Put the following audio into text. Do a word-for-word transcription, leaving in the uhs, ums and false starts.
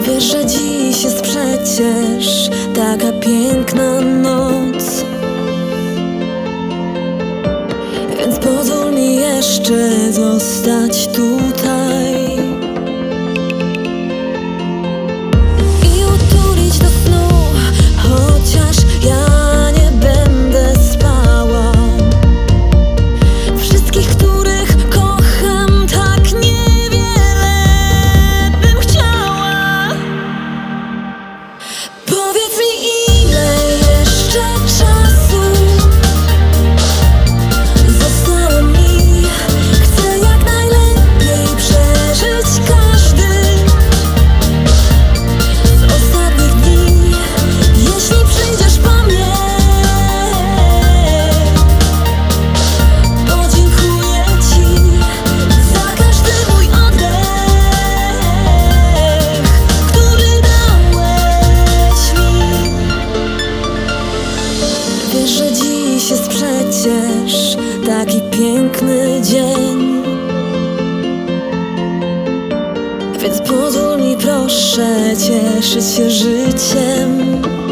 Wiesz, że dziś jest przecież taka piękna noc, więc pozwól mi jeszcze zostać tutaj i utulić do snu, chociaż ja nie będę spała. Wszystkich, których kocham tak niewiele bym chciała. Powiedz mi, ile jeszcze czasu zostało mi. Chcę jak najlepiej przeżyć każdy z ostatnich dni. Jeśli przyjdziesz po mnie, podziękuję ci za każdy mój oddech, który dałeś mi. Wiesz, że dziś jest przecież taki piękny dzień, więc pozwól mi proszę cieszyć się życiem.